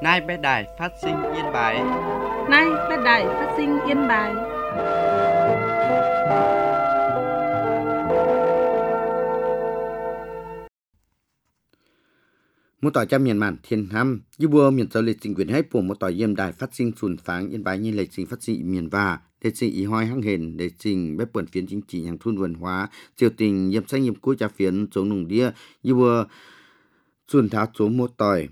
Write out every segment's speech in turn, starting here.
Nay bé đài phát sinh Yên Bái. Nay bé đài phát sinh Yên Bái. Một tỏi cha miền màn thiên ham, như bùa miền tây lịch trình quyền hết của một tỏi yêm đài phát sinh sùn pháng Yên Bái như lịch trình phát sinh miền và lịch trình ý hoi hăng hền lịch trình bếp bẩn phiến chính trị hàng thun văn hóa triều tình yêm xanh yêm cuối cha phiến chống nùng đĩa như bùa sùn tháo số một tỏi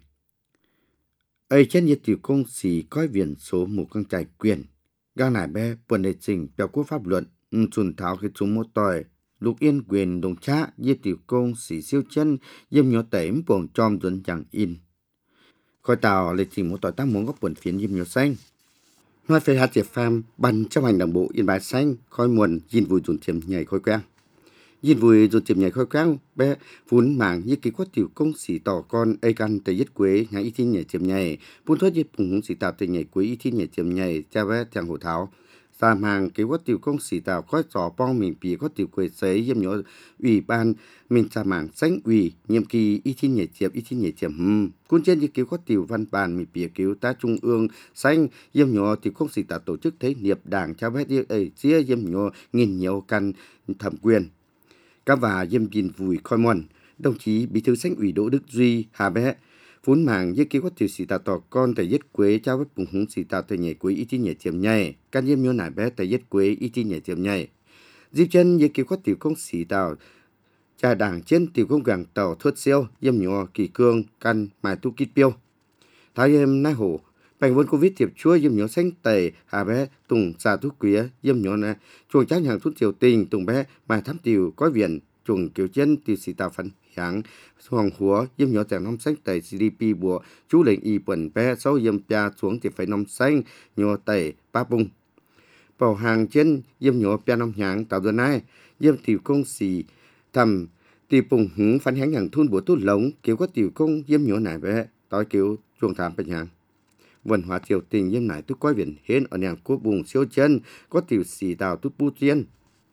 ấy trên nhiệt tiểu công sĩ coi viện số một con trải quyền gang nải bé bẩn lịch trình biểu quốc pháp luận sùn tháo cái số một tỏi Lục Yên quyền đồng cha nhiệt tiểu công sĩ siêu chân yêm nhỏ tẩy buồng tròn dẫn chẳng in khỏi tàu lịch trình một tỏi tác muốn góp bẩn phiến yêm nhỏ xanh nói về hạt diệp pham ban chấp hành đảng bộ Yên Bái xanh khói muộn nhìn vui dồn tiềm nhảy khói quang nhìn vui dồn tiềm nhảy khói quang bé vốn mảng như cái quát tiểu công sĩ tỏ con ai căn tây yết quế nhảy y thiên nhảy tiềm nhảy buôn thoát yết phùng hùng sĩ tạo tây nhảy quế y thiên nhảy tiềm nhảy cha bé thằng hồ tháo Sam hàng cái quát tiểu công sĩ tạo khói trò bong mình bì quát tiểu quế sấy yếm nhỏ ủy ban mình sa mảng xanh ủy nhiệm kỳ y thiên nhảy tiềm cuốn trên như cứu quát tiểu văn bản mình bì cứu ta trung ương xanh yếm nhỏ tiểu công sĩ tạo tổ chức thế nghiệp đảng cha bé đi ấy chia yếm nhỏ nghìn nhiều căn thẩm quyền các và yếm nhìn vui khói muộn đồng chí bí thư xanh ủy Đỗ Đức Duy hà bé vốn mảng như kế quát tiểu sĩ tạo tỏ con tại yết quế trao với bùng húng sĩ tạo tại nhảy quế y thiên nhảy tiềm nhảy can yếm nhỏ nải bé tại yết quế y thiên nhảy tiềm nhảy dịp chân như kế quát tiểu công sĩ tạo cha đảng trên tiểu công gàng tàu thuất siêu yếm nhỏ kỳ cương căn mài tu kít piêu thái yếm nai hổ bành vốn covid tiệp chúa yếm nhỏ xanh tẩy hà bé tùng xà thuốc quía yếm nhỏ nè chuồng tráng hàng thuốc triều tình tùng bé mài thám tiểu có viện chuồng kiểu chân tiểu sĩ tạo phấn hạng hoàng húa yếm nhỏ tàng năm xanh tẩy GDP bùa chú lệnh y bẩn bé sau yếm pia xuống thì phải năm xanh nhỏ tẩy ba bung bảo hàng trên yếm nhỏ pia năm hạng tạo giờ này yếm tiểu công sĩ thầm tiểu bùng hứng phán háng hàng thun bùa tốt lống kiểu có tiểu công yếm nhỏ nải bé tối kiểu chuồng thảm bệnh hàng văn hóa triều tình yếm nải tôi coi viện hên ở nàng quốc bùng siêu chân có tiểu sĩ tạo tôi bu tiên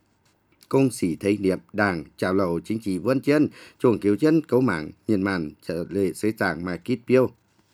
công sĩ thấy niệm đảng chào lầu chính trị vân chân chuồng kiểu chân cấu mảng nhìn màn trở lệ xế tràng mà kít piêu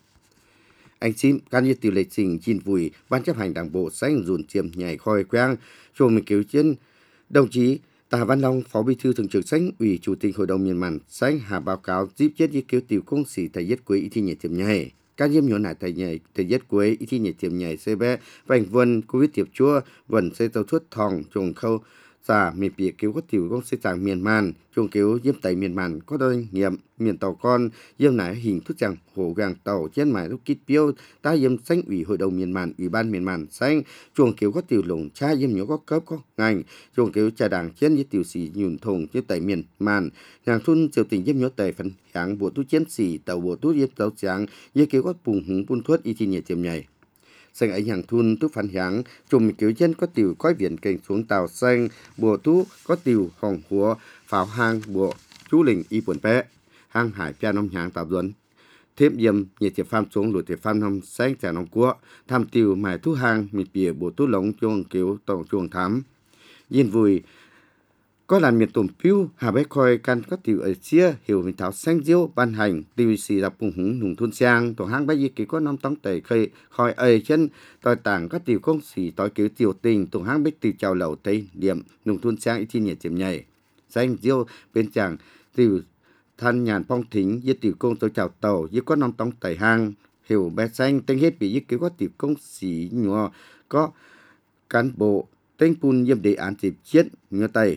anh xin can như tiểu lịch trình chín vùi ban chấp hành đảng bộ xanh dùn tiềm nhảy khói quang chuồng mình kiểu chân đồng chí Tạ Văn Long, Phó Bí thư Thường trực Xanh, Ủy Chủ tịch Hội đồng Miền Màn Xanh hà báo cáo dịp chết như cứu tiểu công sĩ thầy yết quế y thi nhảy tiềm nhảy các yếm nhỏ nải thầy yết quế y thi nhảy tiềm nhảy cb vành vân covid tiệp chua vần xây tàu thuất thòng chuồng khâu giả miền bìa cứu có tiểu công xây tràng miền màn chuồng cứu yếm tẩy miền màn có đôi nghiệm miền tàu con yếm nải hình thức chẳng hổ gàng tàu trên mải lúc kít piêu ta yếm xanh ủy hội đồng miền màn ủy ban miền màn xanh chuồng cứu có tiểu lồng cha yếm nhỏ có cấp có ngành chuồng cứu trà đảng trên như tiểu sĩ nhùn thùng yếm tẩy miền màn hàng thun triều tình yếm nhỏ tẩy phần hạng bộ tu chiến sĩ tàu bộ tu yếm tàu trắng yếm cứu có bùng hùng buôn thuất y chi nhẹ tiềm nhảy xanh ấy hàng thun tu phản hạng chùm kiểu chân có tiểu coi viện kênh xuống tàu xanh bộ tu có tiểu hồng húa pháo hang bộ chú lình y buồn bé hang hải pia nông hạng tàu duẩn thêm yếm nhiệt tiệp pham xuống lụt tiệp pham nông xanh trả nông cua tham tiểu mài thu hang mịt bìa bộ tu lống chuông kiểu tàu chuông thám yên vui có làn miền tổn phiêu hà bé khoi căn có tiểu ở chia hiểu mình tháo xanh diêu ban hành TVC là cùng hứng nùng thôn sang tổ hang bây giờ kỳ có năm tống tẩy khơi khoi ấy chân tỏi tảng các tiểu công sĩ tỏi kiểu tiểu tình tổ hang bích từ chào lẩu tây điểm nùng thôn sang ít nhiệt tiệm nhảy xanh diêu bên chàng tiểu thân nhàn phong thính với tiểu công tôi chào tàu với có năm tống tẩy hang hiểu bé xanh tên hết bị với có tiểu công sĩ nhỏ có cán bộ tên pun yếm đề án dịp chết ngựa tây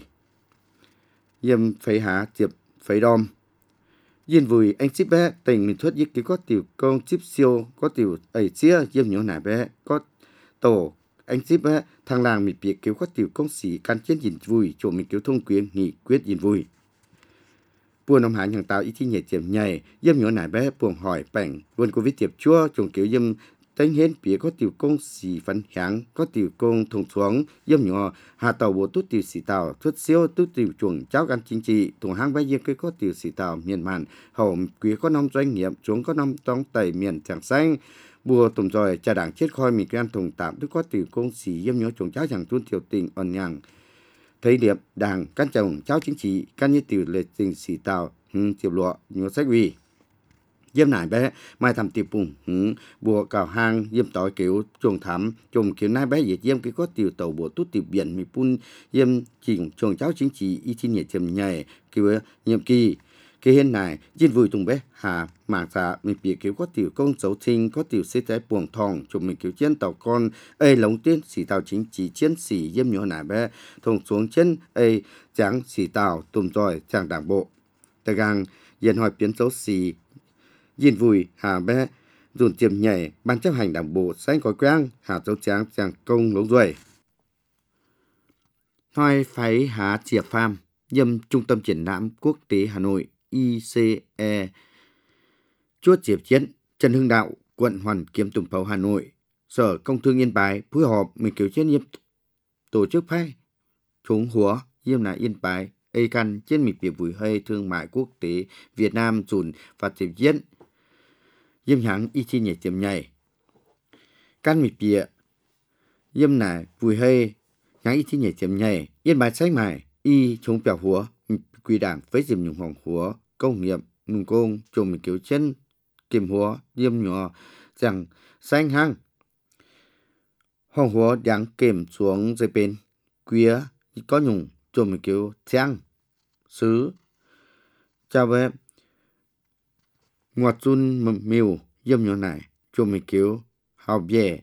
yếm phẩy há tiệp phẩy đom yên vui anh ship bé tình mình thoát yết cái có tiểu công ship siêu có tiểu ấy chia yếm nhỏ nải bé có tổ anh ship bé thằng làng mình biệt kiểu có tiểu công sĩ can chiến nhìn vui chỗ mình kiểu thông quyến nghị quyết yên vui buồn ông hải hàng tàu ý thi nhảy tiệm nhảy yếm nhỏ nải bé buồn hỏi bảnh buồn covid tiệp chua trồng kiểu yếm tên hên phía có tiểu công sĩ phấn hạng có tiểu công thông xuống yếm nhỏ hà tàu bộ tút tiểu sĩ tàu xuất siêu tút tiểu chuồng cháu gan chính trị thùng hang bay yếm cái có tiểu sĩ tàu miền màn hậu quý có năm doanh nghiệp xuống có năm tông tẩy miền tràng xanh bùa tùng rồi trà đảng chết khoi mình gan thùng tạm tức có tiểu công sĩ yếm nhỏ chuồng cháu chẳng tuân tiểu tình ẩn nhàng thấy điệp đảng căn chồng cháu chính trị căn như tiểu lệ tình sĩ tàu tiểu lụa nhỏ sách uy Diêm nải bé mai thầm tiệp bùng bùa cào hang diêm tỏi kiểu chuồng thắm chuồng kiểu nai bé diệt diêm cái có tiểu tàu bùa tút tiểu biển mi pun diêm chỉnh chuồng cháu chính trị y chi nhiệt chầm nhảy kiểu nhiệm kỳ cái hiện này diên vui tung bé hà mảng xà mi bìa kiểu có tiểu công dấu sinh có tiểu xếp trái buồng thòng chụp mình kiểu chiến tàu con ê lồng tiên xỉ tàu chính trị chiến sĩ diêm nhỏ nải bé thùng xuống chân ê trắng xỉ tàu tùm rồi chàng đảng bộ tại gang yên hỏi biến dấu xỉ Diên vui hà bé dùn tiềm nhảy ban chấp hành đảng bộ xanh có quang hà dấu tráng chàng công lống ruồi Hoi phái há chìa pham dâm trung tâm triển lãm quốc tế Hà Nội ICE Chốt Diệp Chiến Trần Hưng Đạo quận Hoàn Kiếm Tùng Phấu Hà Nội Sở Công Thương Yên Bái phối hợp mình kiểu chuyên nghiệp tổ chức phái chúng húa Diêm là Yên Bái A căn trên mịch biệt vui hơi thương mại quốc tế Việt Nam dùn và Diệp Chiến Diêm hãng y chi nhảy tiềm nhảy căn mịch bịa Diêm này vui hơi hãng y chi nhảy tiềm nhảy Yên Bái sách mài y chống bèo húa quy đảng với diệm nhung hồng húa công nghiệp nung công trồng mình kiểu chân kiềm húa diêm nhỏ rằng xanh hăng hồng húa đáng kiềm xuống dây bên quía có nhung trồng mình kiểu trang sứ chào bé ngọt run miêu diêm nhỏ này trồng mình kiểu hào bè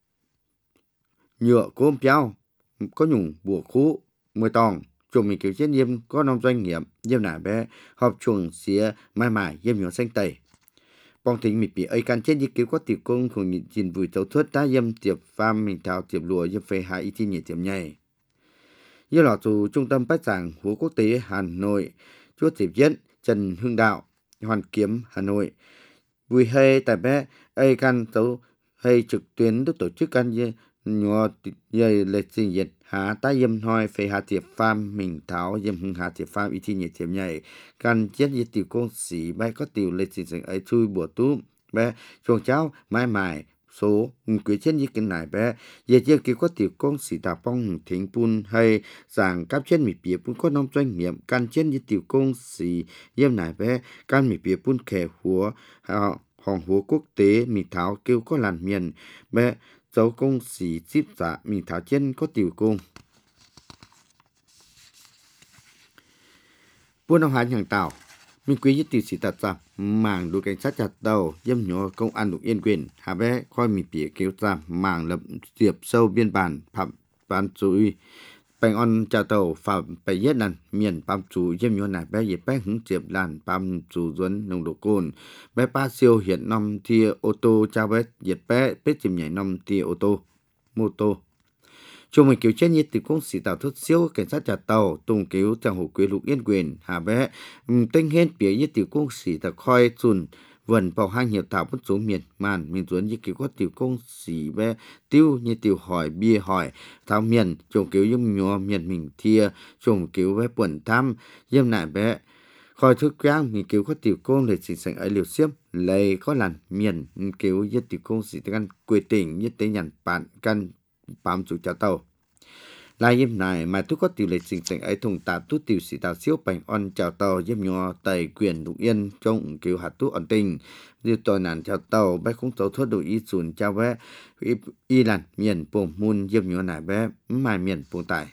nhựa cốm béo có nhung bùa khú mười tòng chồng mình kiểu chết diêm có năm doanh nghiệp diêm nải bé họp chuồng xía mai mải diêm nhỏ xanh tẩy bong thính mịt bị ấy can chết như kiểu có tiểu công của nhìn nhìn vui tấu thuất đã diêm tiệp pham mình thảo tiệp lùa diêm phê hạ y thi nhị tiệp nhảy như lọ tù trung tâm bách giảng húa quốc tế Hà Nội chúa tiệp diễn Trần Hưng Đạo Hoàn Kiếm Hà Nội vui hay tại bé ấy can tấu hay trực tuyến được tổ chức can như nhỏ dây lịch trình dịch há tá diêm hoi phê hạ tiệp pham mình tháo diêm hưng hạ tiệp pham y thi nhị tiệp nhảy can chết như tiểu công sĩ bay có tiểu lịch trình ấy chui bùa tú bé chuồng cháu mai mải số quý chết như cái này bé giờ chưa kêu có tiểu công sĩ đào bông thính pun hay rằng các chết mì bìa pun có nông doanh nghiệp can chết như tiểu công sĩ diêm này bé can mì bìa pun khẻ húa hòn húa quốc tế mì tháo kêu có làn miền bé dấu công sĩ ship giả mì tháo chân có tiểu công buôn nông hán hàng tàu mình quý nhất tiểu sĩ tạt ra mảng đội cảnh sát chặt đầu diêm nhỏ công an được yên quyền hà bé coi mì bìa kéo ra mảng lập diệp sâu biên bản phạm ban chú bành on chào tàu phạm bày nhất lần miền phạm chú diêm nhỏ này bé dịp bé hứng diệp làn phạm chú duấn nồng độ cồn bé ba siêu hiện năm thia ô tô chào bé dịp bé bết chìm nhảy năm thia ô tô mô tô Chúng mình cứu chết như từ công sĩ tạo thuốc siêu cảnh sát trả tàu tung cứu trang hồ quế lục yên quyền hà bé tinh hên phía như từ công sĩ tạo khoi chùn vần vào hang hiệu thảo bất số miền màn mình chuẩn như cứu có tiểu công sĩ bé tiêu như tiểu hỏi bia hỏi thảo miền chúng cứu giống nhỏ miền mình thia chúng cứu bé buồn thăm diêm nại bé khoi thức quang mình cứu có tiểu công để chỉ sành ấy liều xiêm lấy có làn miền cứu như tiểu công sĩ căn quê tỉnh như tế nhằn bạn căn bám chủ trả tàu lai yếm này mà tôi có tiểu lệ trình thành ấy thùng tạp tu tiểu sĩ tạo siêu bành on chào tàu yếm nhỏ tẩy quyền đụng yên trong kiểu hạt tu ổn tình như tôi nản chào tàu bé không tàu thuốc đủ y sùn chào bé y làn miền bồn môn yếm nhỏ này bé mài miền bồn tải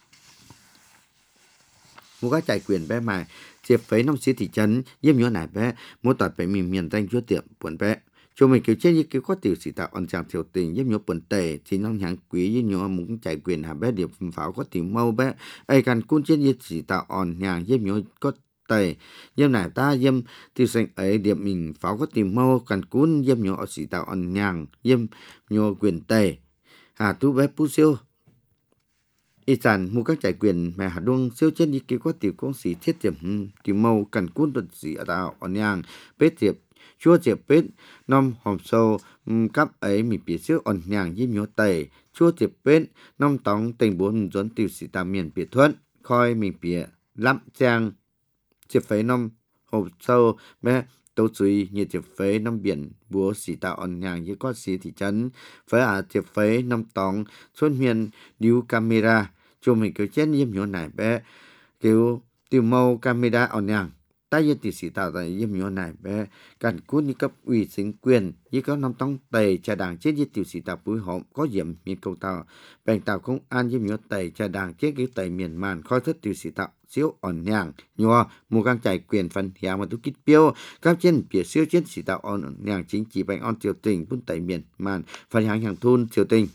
một cái chạy quyền bé mài chiếc phấy nông sĩ thị trấn yếm nhỏ này bé một tọt phải miền danh chúa tiệm buồn bé cho mình kiểu chết như kiểu có tiểu sĩ tạo on chàng tiểu tình giúp nhớ bẩn tệ thì nông nhãn quý với nhớ muốn chạy quyền hà bé điệp pháo có tiểu mâu bé ai cần cún chết như sĩ tạo on nhàng giúp nhớ có tệ giúp này ta giúp tiểu sinh ấy điệp mình pháo có tiểu mâu cần cún giúp nhớ sĩ tạo on nhàng giúp nhớ quyền tệ hà tu bé pu siêu y sản mua các chạy quyền mà hà đuông siêu chết như kiểu có tiểu công sĩ thiết điểm tiểu mâu cần cún tuần sĩ tạo on nhàng bế tiệp chúa tiệp bết năm hòm sâu cấp ấy mì bìa xước ổn nhàng với nhớ tẩy chúa tiệp bết năm tóng tình bốn dẫn tiểu sĩ tà miền bìa thuận khoi mình bìa lắm trang tiệp phế năm hòm sâu bé tấu suy như tiệp phế năm biển búa sĩ tạo ổn nhàng với có sĩ thị trấn với tiệp phế năm tóng xuân huyền điếu camera cho mình kiểu chết nhiễm nhớ này bé kiểu tiêu mâu camera ổn nhàng ta yên tỷ sĩ tạo tại yếm nhỏ này bé cần cút như cấp ủy chính quyền như có năm tông tề trà đảng chết như tiểu sĩ tạo bùi hộm có diệm miền cầu tàu bèn tạo công an yếm nhỏ tề trà đảng chết cái tề miền màn khói thất tiểu sĩ tạo xíu ổn nhàng nhòa mù gang chạy quyền phần hià mà tu kít piêu các trên phía siêu chiến sĩ tạo ổn nhàng chính trị bèn on triều tình bún tề miền màn phần hàng thôn triều tình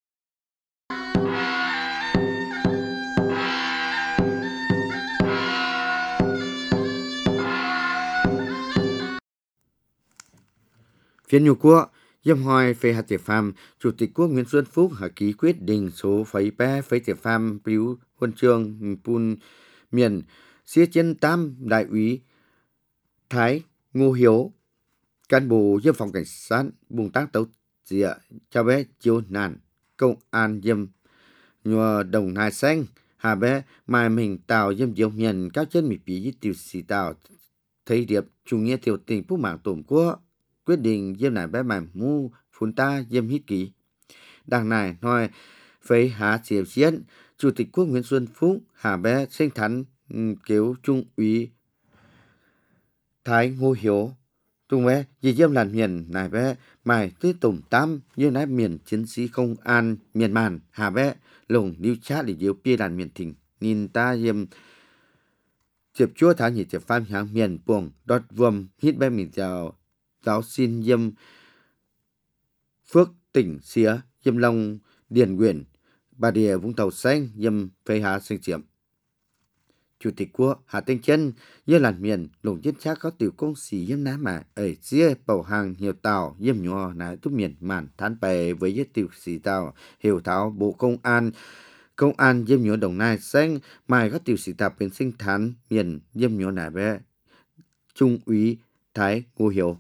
phiên nhiều quốc Dâm hỏi về hạt tiệp phàm, Chủ tịch Quốc Nguyễn Xuân Phúc hạ ký quyết định số phẩy bé phẩy tiệp phàm biểu huân chương Pun miền xía chân tam đại úy Thái Ngô Hiếu, cán bộ dâm phòng cảnh sát bùng tác tấu dịa cho bé chiếu nàn công an dâm nhờ đồng nai xanh hà bé mai mình tạo dâm diệu miền các chân mỹ bí với tiểu sĩ tạo thấy điệp chủ nghĩa tiểu tình phúc mạng tổn quốc quyết định dâm này bé mày mu phun ta dâm hít ký đằng này nói phải hạ triều chiến Chủ tịch Quốc Nguyễn Xuân Phúc hà bé sinh thắn kiểu trung úy Thái Ngô Hiếu tung bé vì dâm làn miền này bé mày tới tổng tám như nãy miền chiến sĩ công an miền màn hà bé lồng điêu chát để diếu bia đàn miền thỉnh nhìn ta dâm chụp chúa thả nhị chụp pham hàng miền buồng đọt vườm hít bé mình chào giáo xin dâm Phước tỉnh xía dâm Long Điền Nguyễn Bà Địa Vũng Tàu Xanh dâm phê hạ sinh chiếm Chủ tịch Quốc Hà Tinh Chân như làn miền lồng chết chắc có tiểu công sĩ dâm ná mà ở dưới bầu hàng nhiều tàu dâm nhỏ nái túc miền màn thán bè với với tiểu sĩ tàu hiểu tháo bộ công an dâm nhỏ Đồng Nai Xanh mai các tiểu sĩ tàuเป็นsinh thán miền dâm nhỏ nái bé Trung úy Thái Ngô Hiếu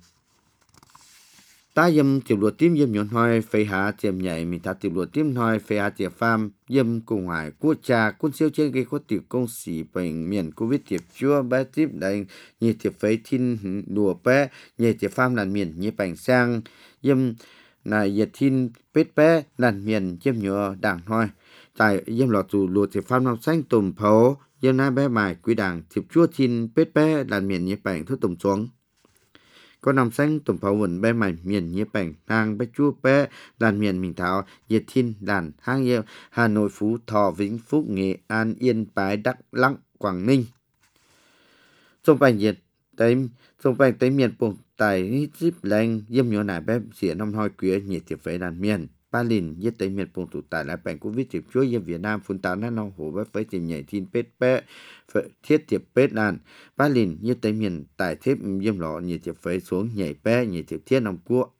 ta dâm tiểu luật tím dâm nhọn hoài phê hạ tiệm nhảy mình ta tiểu luật tím hoài phê hạ tiệm pham dâm cùng hoài quốc cha quân siêu trên cái có tiểu công sĩ bệnh miền covid tiệp chua bé tiếp đánh như tiệp phê thiên đùa bé như tiệp pham làn miền như bành sang dâm này nhiệt thiên bết bé làn miền dâm nhựa đảng hoài tại dâm lọt dù luật tiệp pham năm xanh tùm phấu dâm nai bé mài quý đảng tiệp chua thiên bết bé làn miền như bành thuốc tùm xuống có nằm xanh tùm pháo vườn bé mảnh miền như bảnh nang bé chua bé đàn miền mình thảo nhiệt thiên đàn hang yêu Hà Nội Phú Thọ Vĩnh Phúc Nghệ An Yên Bái Đắk Lắk Quảng Ninh trong bảnh nhiệt tới miền bùng tài zip lành dâm nhỏ nải bé xỉa năm hoi quía nhiệt tiệp phế đàn miền Ba Lìn nhất tới miền bùng tụ tại lại bảnh Covid tiệp chúa dân Việt Nam phun tán nát nông hổ với phế tìm nhảy thiên pết bé thiết tiệp pết đàn Ba Lìn nhất tới miền tại thép dâm lọ nhiệt tiệp phế xuống nhảy bé nhiệt tiệp thiết nông quốc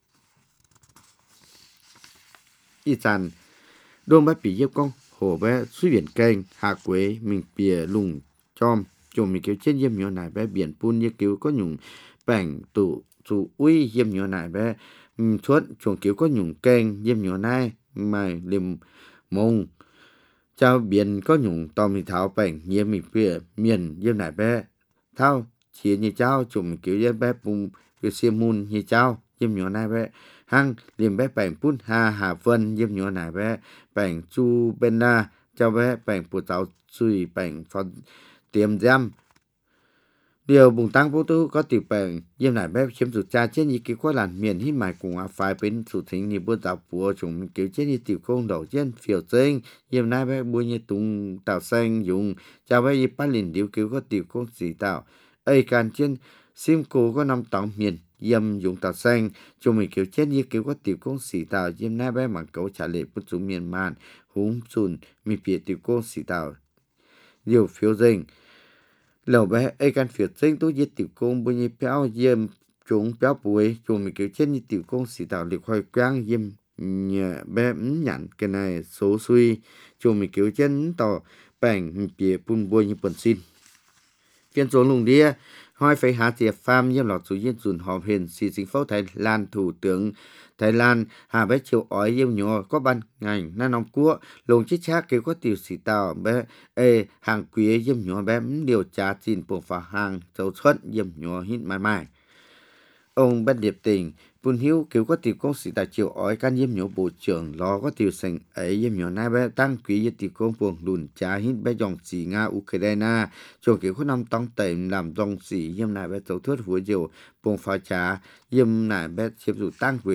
y sàn đôn bát bị dếp công hồ bé suy biển kênh hạ quế mình bìa lùng chom chồng mình kéo trên dâm nhỏ nải bé biển pun như kéo có nhung bảnh tụ uy dâm nhỏ nải bé suốt chuồng kiểu có nhung kênh dâm nhỏ nai mài liềm mông trao biển có nhung to mình tháo bảnh nhiễm mình phía miền dâm nải bé thao chia như trao chồng kiểu dâm bé bùng cái xiêm mun như trao dâm nhỏ nai bé hăng liềm bé bảnh pun hà vân dâm nhỏ nải bé bảnh chu bên na trao bé bảnh bùa tàu suy bảnh phật tiềm giam điều bùng tăng vô tư có tiểu bèn dâm nải bé chiếm chủ cha trên như kiểu qua làn miền hít mài cùng phải bên chủ thính như bữa giáo bùa chúng kiểu trên như tiểu công đầu trên phiểu trên dâm nải bé bùa như tung tạo xanh dùng cha bé như Ba Lìn điều kiểu có tiểu công sĩ tạo ấy can trên sim cố có năm tòng miền dâm dùng tạo xanh chúng mình kiểu trên như kiểu có tiểu công sĩ tạo dâm nải bé bằng cấu trả lệ bất chúng miền màn húng sùn mi phía tiểu công sĩ tạo điều phiếu dinh lầu bé ấy can phiệt sinh tôi giết tiểu công bao nhiêu béo dâm chúng béo bùi chúng mình kiểu trên như tiểu công sĩ tạo liệt khoai quang dâm nhà bé nhận cái này số suy chúng mình kiểu trên tàu bảnh bìa bùn bùi như bẩn xin phiên số lùng đĩa hoi phải hạ tiệp pham dâm lọt số yên dùn họp hình xì chính phủ Thái Lan thủ tướng Thái Lan hà bé chiều ói yêu nhỏ có ban ngành na nông cua lồng chích chác kêu có tiểu sĩ tàu bé hàng quý dâm nhỏ bé điều tra xin bộ phá hàng dấu xuất dâm nhỏ hít mãi mãi Ông Bất Điệp Tình, Bùn Hiếu cứu có tiểu công sĩ tại chiều ói can yếm nhổ bộ trưởng lo có tiểu sành ấy yếm nhổ nai bé tăng quý yếm tiểu công buồng đùn trả hít bé dòng xì Nga Ukraine cho cứu có năm tông tẩy làm dòng xì yếm nai bé tấu thuyết húa diều buồng phá trả yếm nai bé chiếm dụ tăng quý.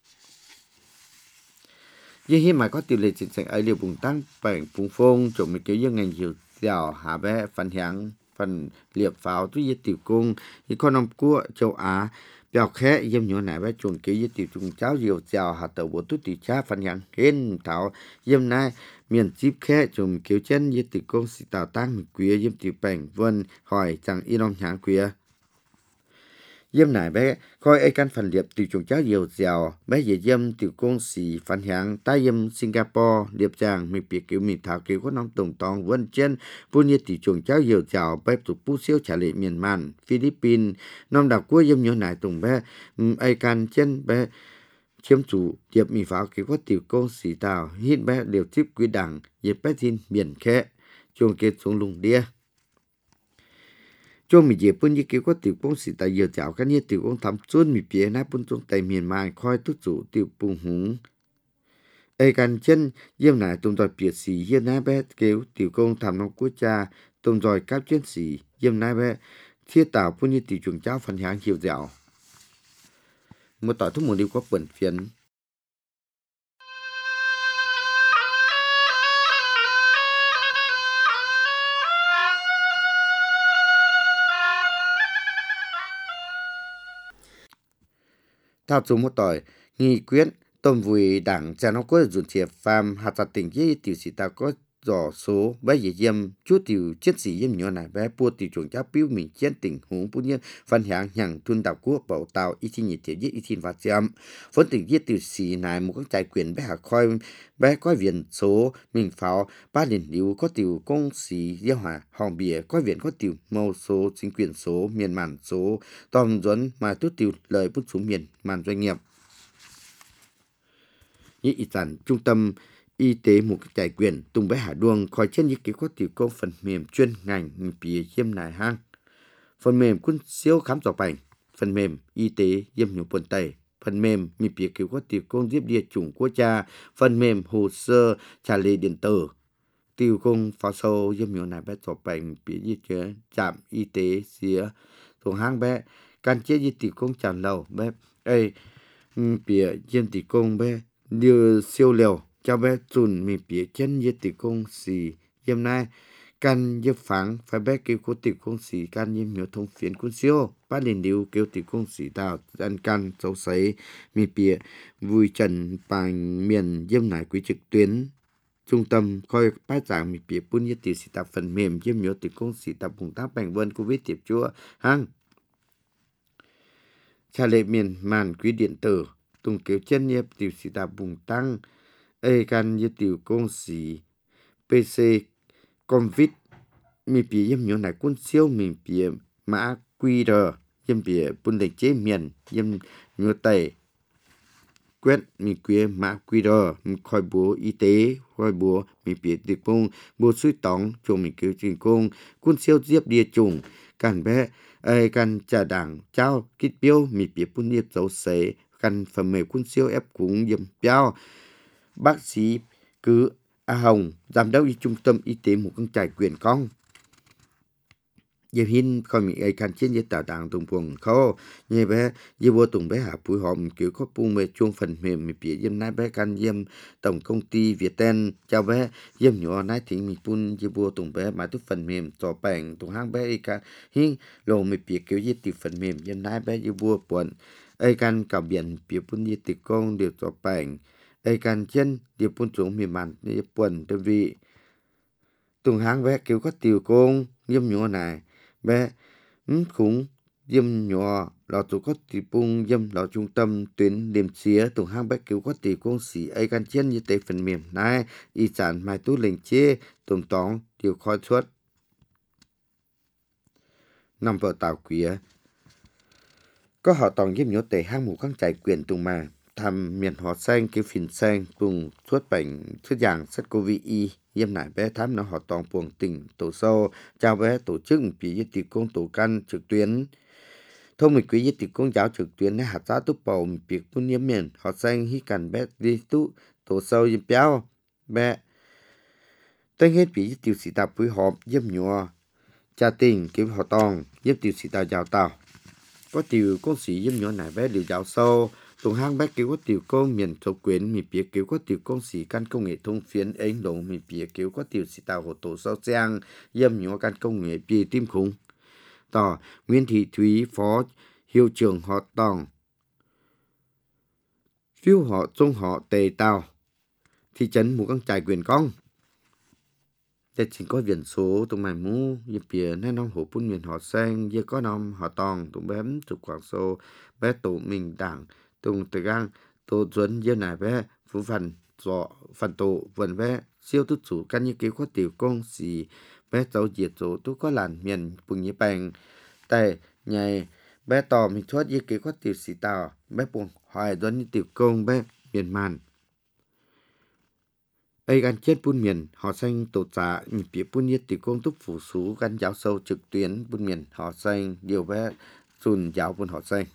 Yếm hiếp mà có tiểu lệ chính sành ấy liều bùng tăng bảnh bùng phong cho mình cứu yếm ngành hiểu dạo hạ bé phần h향phần liệp pháo tuy yếm tiểu công thì con năm của châu Á Bèo khẽ yếm nhỏ nãy bé chuồng kỹ với tiểu trùng cháo diều chào hạt tàu bộ tút tiểu cha phần nhang hên thảo yếm nai miền chip khẽ chuồng kiểu chân với tiểu công sĩ tạo tăng một quý yếm tiểu bèn vân hỏi chẳng y long nhang quý yếm nãy bé coi ai căn phần liệp tiểu trùng cháo diều chào bé về yếm tiểu công sĩ phần nhang tai yếm Singapore liệp chàng mình bị kiểu mình thảo kiểu có năm tổng tòng vân chân vốn như tiểu trùng cháo diều chào bé tụ pu siêu trả lệ miền man Philippines năm đảo cuối yếm nhỏ nãy tùng bé ai căn chân bé chiếm chủ điệp mỹ pháo kiểu có tiểu công sĩ tàu hít bé điều tiếp quý đảng dịp bé thiên biển khẽ chuồng kết xuống lùng đia cho mình dịp bún như kiểu có tiểu công sĩ tại giờ chảo cái như tiểu công thắm chuôn mình bia nát bún trong tay miền mai khoi tút chủ tiểu bùng húng ai căn chân yếm nãy tùng đòi biệt sĩ yếm nãy bé kiểu tiểu công thắm nông quốc cha tùng đòi các chuyên sĩ yếm nãy bé thiết tạo bún như tiểu trường cháo phần h향hiệu dạo một tỏi thuốc một điều có bẩn phiền thao chung một tỏi nghi quyết tôm vùi đảng cha nó có dùn chia phàm hạt tạt tỉnh với tiểu sĩ ta có dò số bé dễ yếm chú tiểu chiến sĩ yếm nhỏ này bé bua tiểu chuồng cháo biếu mình chiến tỉnh hùng bún nhiên phần h향nhằng thun đảo quốc bảo tàu ít nhiệt tiểu giết ít và chậm phân tỉnh giết tiểu sĩ này một cái trái quyền bé hạ khoi bé coi viện số mình pháo ba liền liu có tiểu công sĩ gieo hỏa hòn bìa coi viện có tiểu màu số chính quyền số miền màn số tòm dẫn mà tốt tiểu lời bút xuống miền màn doanh nghiệp như ý sản trung tâm y tế một cái trải quyền tung bé hạ đuông khỏi trên những cái có tiểu công phần mềm chuyên ngành phía yếm nài hang phần mềm quân siêu khám dọc bành phần mềm y tế yếm nhiều quần tây phần mềm mi phía kiểu có tiểu công diếp địa chủng quốc gia phần mềm hồ sơ trả lời điện tử tiểu công pháo sâu yếm nhiều này bé dọc bành phía di chuyển trạm y tế xía thuộc hang bé can chế di tiểu công tràn lầu bé ấy phía yếm tiểu công bé điều siêu liều cho bé chun mi bia chân như tiểu công sĩ yếm nay can như phẳng phải bé kêu có tiểu công sĩ can như nhiều thông phiến quân siêu ba liền điều kêu tiểu công sĩ tao ăn can dấu sấy mi bia vui trần bằng miền yếm này quý trực tuyến trung tâm coi bác giảng mi bia bún như tiểu sĩ tập phần mềm yếm nhiều tiểu công sĩ tập bùng tác bành vân covid tiệp chúa hang trả lệ miền màn quý điện tử tung kéo chân nhếp tiểu sĩ tập bùng tăng ai can như tiểu công sĩ PC Covid mi bia yếm nhiều này quân siêu mi bia mã QR yếm bia bún lệ chế miền yếm nhiều tẩy quét mi quê mã QR mi khoi búa y tế khoi búa mi bia tiểu công búa suy tóng cho mi cứu trình công quân siêu diếp địa chủng can bé ai can trả đảng trao kít biêu mi bia bún nhiệt dấu sấy can phần mềm quân siêu ép cúng yếm biao bác sĩ cứ A Hồng giám đốc trung tâm y tế một con trải quyền con giờ hin coi mình ai can chiến với tạo đảng tùng buồng khó như bé như vô tùng bé hạ phủi họ mình kiểu có buông về chuông phần mềm mình bị dâm nái bé can dâm tổng công ty Viettel chào bé dâm nhỏ nái thì mình phun như vô tùng bé mà tức phần mềm tỏ bảng tùng hang bé ai can hin lồ mình bị kiểu như từ phần mềm dâm nái bé như vô buồn ai can cả biển bị phun như từ con điều tỏ bảng ai can chân điều phun xuống miền màn như buồn đơn vị tùng hang bé kiểu có tiểu công dâm nhỏ này bé khủng dâm nhỏ lọ tụ có tỷ bung dâm lọ trung tâm tuyến liềm xía tùng hang bé cứu có tỷ công sĩ ai can chiến như tế phần mềm này y sản mai tú lệnh chế tùng tóng điều khói suất nằm vợ tạo quía có họ tòng dâm nhỏ tệ hang mù căng trải quyền tùng mà thăm miền họ xanh kêu phìn xanh cùng suốt bệnh suốt dạng sắt covid yếm nải bé thám nó họ toàn buồng tỉnh tổ sâu chào bé tổ chức bị với tỷ công tổ căn trực tuyến thông mình quý tiệu công giáo trực tuyến hạt giá túc bầu mình việc buôn nhiễm miền họ xanh hi cần bé đi tu tổ sâu yếm béo bé tên hết bị tiệu sĩ tập với họp yếm nhua cha tình kiếm họ tòng yếm tiệu sĩ tạo giáo tạo có tiệu công sĩ yếm nhua này bé điều giáo sâu tùng hang bé cứu có tiệu công miền châu quyến mình biết cứu có tiệu công sĩ căn công nghệ thông phiến ấy đồng mình biết cứu có tiệu sĩ tạo hộ tổ sâu giang yếm nhua căn công nghệ bì tim khủng tỏ Nguyễn Thị Thúy phó hiệu trưởng họ tòng phiêu họ trung họ tề tàu thị trấn Mù Căng Chải quyền công để chỉ có biển số tụi mày mũ dịp biển nên ông hổ phun miền họ xanh giờ có nom họ tòng tụi bém tụi quảng sô bé tụ mình đảng tụi từ gang tụi duẩn giờ này bé phú phần dọ phần tụ vần bé siêu tút chủ căn như kiểu có tiểu công xì bé cháu diệt chỗ tụi có làn miền bùng như bèn tại nhảy bé tò mình thoát như kiểu có tiểu xì tàu bé buồn hoài duẩn như tiểu công bé miền màn ấy gan chết buôn miền họ xanh tổ trả nhịp phía buôn nhiệt tiểu công túc phủ sú gan giáo sâu trực tuyến buôn miền họ xanh điều bé dùn giáo buôn họ xanh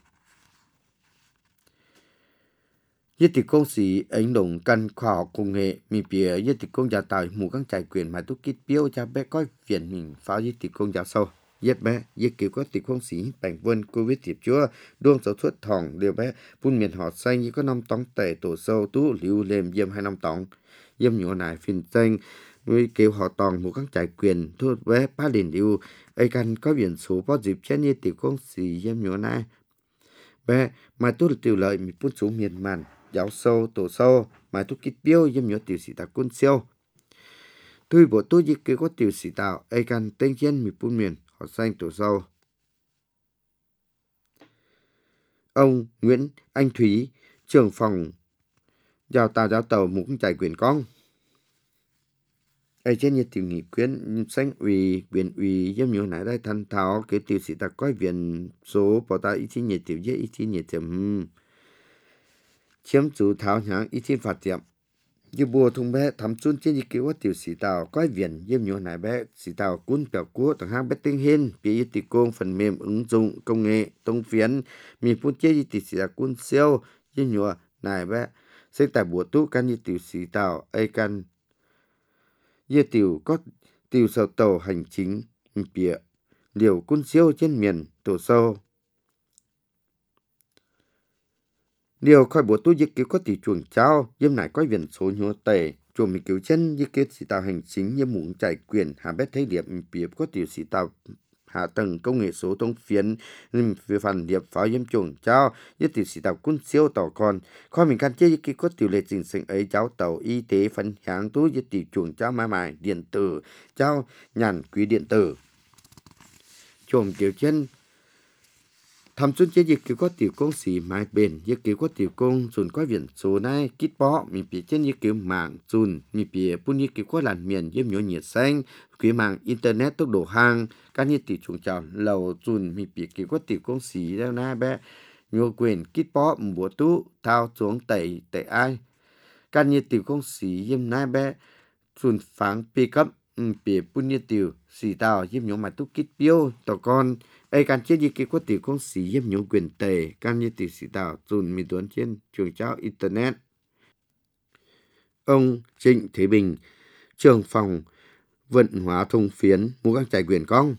nhiệt tiểu công sĩ ánh đồng căn khoa học công nghệ mi phía nhiệt tiểu công giáo tạo Mù Căng Chải quyền mà túc kít biếu cho bé coi viện mình phá nhiệt tiểu công giáo sâu nhiệt bé nhiệt kiểu có tiểu công sĩ bành vân covid tiệp chúa đuông giáo thuật thòng điều bé buôn miền họ xanh như có năm tóng tể tổ sâu tú lưu lềm diêm 2 năm tóng yếm nhua này phiên tranh với kêu họ tòng Mù Căng Chải quyền thu vé ba liền yêu ấy căn có biển số bao dịp trên như tiểu công sĩ yếm nhua này bé mà tôi được tiểu lợi mình phun xuống miền màn giáo sâu tổ sâu mà tôi kít biếu yếm nhua tiểu sĩ tạo quân siêu tôi bộ tôi chỉ kêu có tiểu sĩ tạo ấy căn tên trên mình phun miền họ xanh tổ sâu ông Nguyễn Anh Thúy trưởng phòng giáo tàu Mù Căng Chải quyền công ấy trên như tiểu nghị quyết xanh ủy viện ủy yếm nhua này đây thanh thảo cái tiểu sĩ tạo coi viện số bảo ta ý chí nhiệt tiểu dễ ý chí nhiệt chấm chiếm chủ thảo nhãn ý chí phát triển như bùa thùng bé thắm chun trên như kiểu tiểu sĩ tạo coi viện yếm nhua này bé sĩ tạo cuốn biểu cua tầng hang bé tinh hiên bị tiểu công phần mềm ứng dụng công nghệ tông phiến mi phun chế tiểu sĩ tạo cuốn siêu yếm nhua này bé sẽ tại bùa tu căn như tiểu sĩ tạo ấy căn như tiểu có tiểu sở tàu hành chính bịa liều quân siêu trên miền tổ sâu liều khỏi bộ tu dự cứu có tỷ chuồng trao yếm nải có viện số nhua tề chuồng mình cứu chân như kết sĩ tạo hành chính như Mù Căng Chải quyền hạ bét thấy điệp bịa có tiểu sĩ tạo hạ tầng công nghệ số thông phiến nên về phần điệp pháo yếm chuồng trao như tiểu sĩ tạo quân siêu tàu con khỏi mình can chế như có tiểu lệ trình sinh ấy cháu tàu y tế phân hạng tu như tiểu chuồng trao mãi điện tử trao nhàn quý điện tử chuồng kiểu chân thầm xuân chế dịch kiểu có tiểu công sĩ mai bền như kiểu có tiểu công dùn có viện số này kít bó mình bị trên như kiểu mạng dùn mình bị bún như kiểu có làn miền yếm nhua nhiệt xanh quý mạng internet tốc độ hàng các như tiểu trùng chào lầu dùn mình bị kiểu có tiểu công sĩ đâu na bé nhua quyền kít bó bùa tú thao xuống tẩy ai các như tiểu công sĩ yếm na bé dùn pháng pi cấp bị bún như tiểu sĩ tàu yếm nhua mà tú kít biếu tàu con ấy can chết như cái có tiểu công sĩ yếm nhua quyền tề can như tiểu sĩ tạo dùn mi tuấn trên trường trao internet ông Trịnh Thế Bình trưởng phòng vận hóa thông phiến Mù Căng Chải quyền công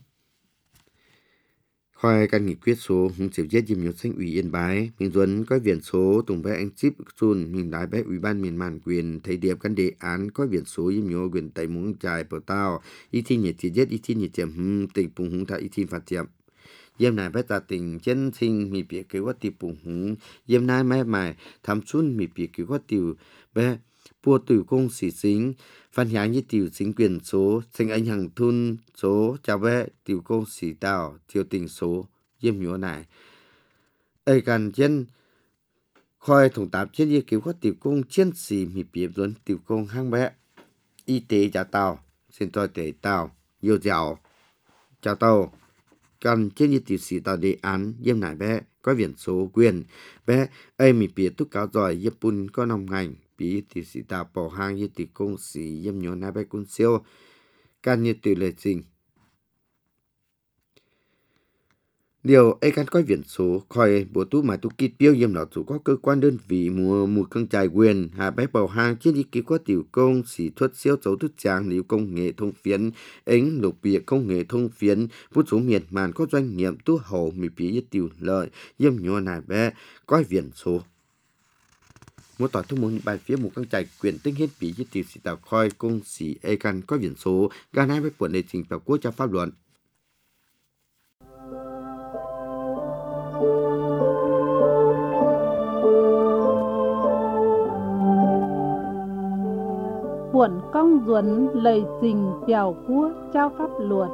khoai căn nghị quyết số hùng chịu chết yếm nhua xanh ủy Yên Bái mình tuấn có viện số tùng bé anh chip dùn mình đái bé ủy ban miền màn quyền thầy điệp căn đề án có viện số yếm nhua quyền tây Mù Căng Chải bảo tao ý thi nhiệt thì chết ý thi nhiệt chậm tỉnh bùng hùng thạ ý thi phát chậm yếm nải bé ta tình chân sinh mi bịa cứu có tiểu bùng hùng yếm nải mẹ mải thắm xuân mi bịa cứu có tiểu bé bùa tử công sĩ sinh phan háng như tiểu chính quyền số sinh anh hàng thun số chào bé tiểu công sĩ tạo tiểu tình số yếm nhua nải ấy cần chân khoi thùng tạp trên như cứu có tiểu công chiến sĩ mi bịa luôn tiểu công hang bé y tế trả tàu xin tôi tế tàu yêu dạo chào tàu cần trên như tiểu sĩ tạo đề án yếm nải bé có viện số quyền bé ấy mi bịa túc cáo giỏi yếm bún có nòng ngành bị tiểu sĩ tạo bỏ hàng như tiểu công sĩ yếm nhua nải bé quân siêu can như tiểu lệ trình Điều ấy căn coi viễn số khỏi bộ tú mà tú kít tiêu yếm nó chủ có cơ quan đơn vị mùa căng trải quyền hạ bé bảo hàng trên ý kiến có tiểu công sĩ thuật siêu dấu thức trang liệu công nghệ thông phiến ánh lục bịa công nghệ thông phiến bút số miền màn có doanh nghiệp tú hậu mì phí tiểu lợi yếm nhỏ nài bé coi viễn số một tỏi thông muốn bài phía một căng trải quyền tinh hết phí tiểu sĩ tạo coi công sĩ ấy căn coi viễn số gan hai với quận đề trình vào quốc gia pháp luật Cuộn công duẩn lời trình biểu quốc trao pháp luật.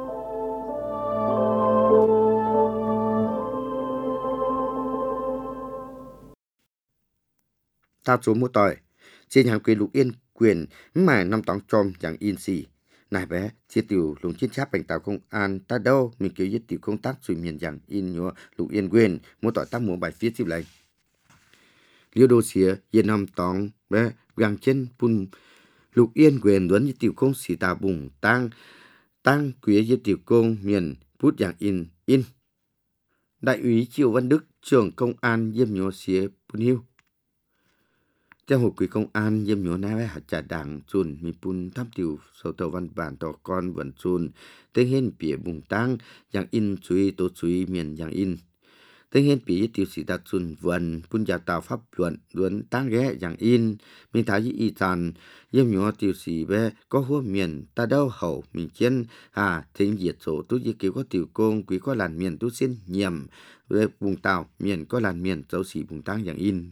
ta số một tỏi trên hàng quyền lục yên quyền mà năm tóng tròn chẳng in xì này bé chia tiểu lùng chiến cháp bành tạo công an ta đâu mình kêu giết tiểu công tác suy miền chẳng in nhớ lục yên quyền một tỏi ta muốn bài phía chịu lại liêu đô xía yên năm tóng bé gang trên pun lục yên quyền luận giết tiểu công xì tà bùng tăng quý giết tiểu công miền bút dạng in đại úy Triệu Văn Đức trưởng công an Diêm Nhó xía pun hiu theo hội quỹ công an Diêm Nhó nai hạt trả đảng chun mi pun tham tiểu sổ tàu văn bản tàu con vận chun tên hiên bìa bùng tăng dạng in chuy tô chuy miền dạng in tên hiên bìa tiểu sĩ đạt chun vận pun giả tạo pháp luận tăng ghé dạng in mình thái y tràn Diêm Nhó tiểu sĩ bé có hua miền ta đâu hậu mình chiến thính diệt sổ tu di cứu có tiểu công quý có làn miền tu xin nhiệm về bùng tàu miền có làn miền dấu sĩ bùng tăng dạng in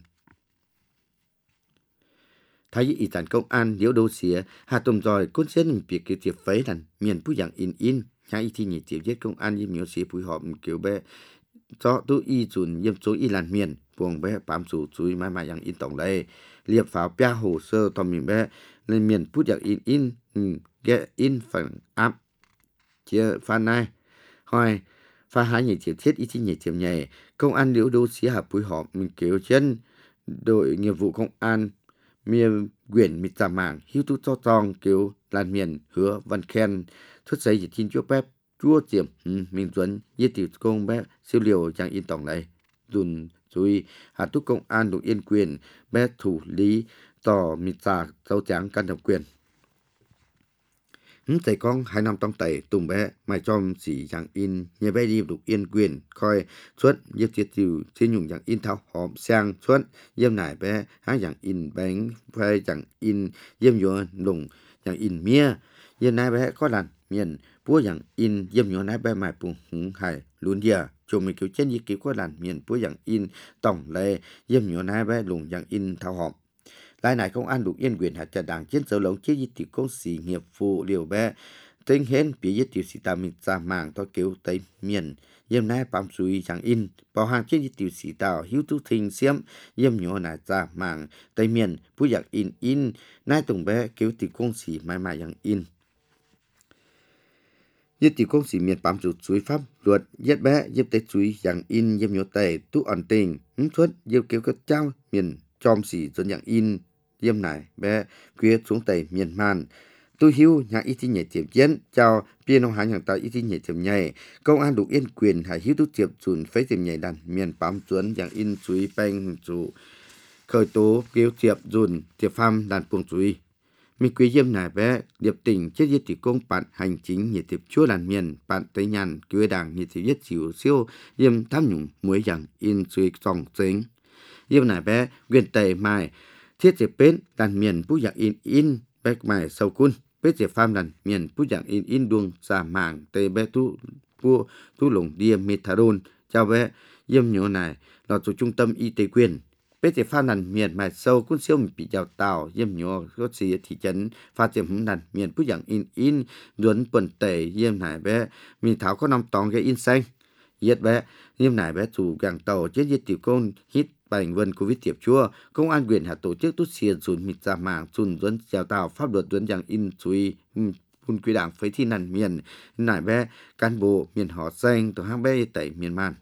thái y tàn công an liễu đô xía hà tôm giỏi côn sen việc kiểu tiệp phấy lần miền phú dạng in nhà y thi nhị tiểu giết công an Diêm Nhó xía phối hợp kiểu bé cho tu y chuẩn yếm số y làn miền buồng bé bám sủ chuối mai dạng in tổng lệ liệp pháo bia hồ sơ tòm miền bé lên miền phú dạng in ghé in phần áp chia phan này hỏi pha hái nhị tiểu thiết y thi nhị tiểu nhảy công an liễu đô xía hà phối hợp kiểu chân đội nghiệp vụ công an miền quyển mịt giả mảng hiu tu cho tròn kiểu làn miền hứa văn khen xuất giấy chỉ tin chúa bếp chúa tiệm mình duẩn giết tiểu công bé siêu liều chẳng in tổng này dùn rồi hạ túc công an được yên quyền bé thủ lý tỏ mịt giả dấu trắng can thẩm quyền thầy con 2 năm trong tẩy tùng bé mày trong chỉ chẳng in nhà bé đi được yên quyền coi xuất giết tiệt tiểu trên nhung chẳng in thao hòm sang xuất diêm nải bé há chẳng in bánh phai chẳng in diêm nhựa lùng chẳng in mía diêm nải bé có làn miền búa chẳng in diêm nhựa nải bé mày bùng hứng hải luôn địa cho mình kiểu trên gì kiểu có làn miền búa chẳng in tổng lệ diêm nhựa nải bé lùng chẳng in thao hòm lại này công an đủ yên quyền hạt trả đảng chiến dấu lống chế di tiểu công sĩ nghiệp vụ liều bé tính hên bị di tiểu sĩ tà mình ra mạng to kiểu tây miền yếm nai bám suy chẳng in bảo hàng chế di tiểu sĩ tàu hiếu tu thình xiêm yếm nhỏ nai ra mạng tây miền bú dạng in nai tùng bé kiểu tiểu công sĩ mai dạng in giết tiểu công sĩ miền bám suy pháp luật giết bé giết tây suy dạng in yếm nhỏ tây tu ẩn tình suốt giết kiểu các trao miền chom sĩ dân dạng in yếm này bé quyết xuống tây miền man tôi hiu nhà y thi nhảy tiệm chiến chào biên ông hàng hàng tại y thi nhảy tiệm nhảy công an đủ yên quyền hải hiu tu tiệm chuẩn phế tiệm nhảy đàn miền bám chuẩn dạng in suy banh chủ khởi tố kêu tiệm dùn tiệm pham đàn buông suy mình quý yếm này bé điệp tỉnh chết giết tiểu công bạn hành chính nhảy tiệm chúa đàn miền bạn tây nhàn cứu đảng nhảy tiệm giết chịu siêu yếm tham nhũng muối dạng in suy sòng chính yếm này bé quyền tây mai thiết chế bên đàn miền bú dạng in bé mài sâu cun bé chế pham đàn miền bú dạng in đuông giả mảng tây bé tu lồng dia methadone chào bé yếm nhớ này là chủ trung tâm y tế quyền bé chế pham đàn miền mài sâu cun siêu bị chào tàu yếm nhớ có gì thị trấn pha chế đàn miền bú dạng in duẩn quần tây yếm này bé mình tháo có 5 tòng cái in xanh yết bé yếm này bé chủ gàng tàu chết giết tiểu công hít bành vân covid tiệp chua công an quyền hạ tổ chức tút xiên dùn mịt ra mạng dùn duẩn chào tàu pháp luật duẩn dạng in suy phun quy đảng phế thi nàn miền nải bé cán bộ miền họ xanh tổ hang bé tẩy miền man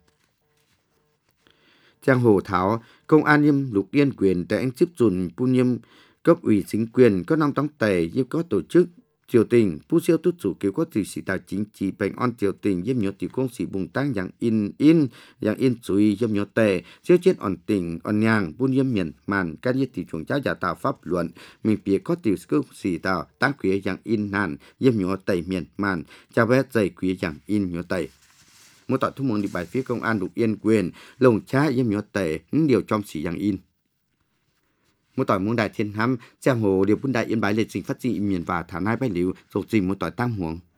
trang hồ tháo công an yêm lục yên quyền tại anh chức dùn pun yêm cấp ủy chính quyền có 5 tháng tẩy như có tổ chức triều tình pu siêu tút chủ kiểu có từ sĩ tài chính trị bệnh on triều tình yếm nhớ tiểu công sĩ bùng tăng dạng in chuối yếm nhớ tệ siêu chết on tình on nhang bun yếm miền màn các yết thị chuồng cháu giả tạo pháp luận mình phía có tiểu công sĩ tạo tăng quý dạng in nàn yếm nhớ tệ miền màn cha bé dày quý dạng in nhớ tệ một tọa thu mong đi bài phía công an lục yên quyền lồng cha yếm nhớ tệ những điều trong sĩ dạng in một tỏi muông đại thiên hăm giang hồ điều bún đại yên bái lệ trình phát trị miền và thả nai bái liu rồi trình một tỏi tam huống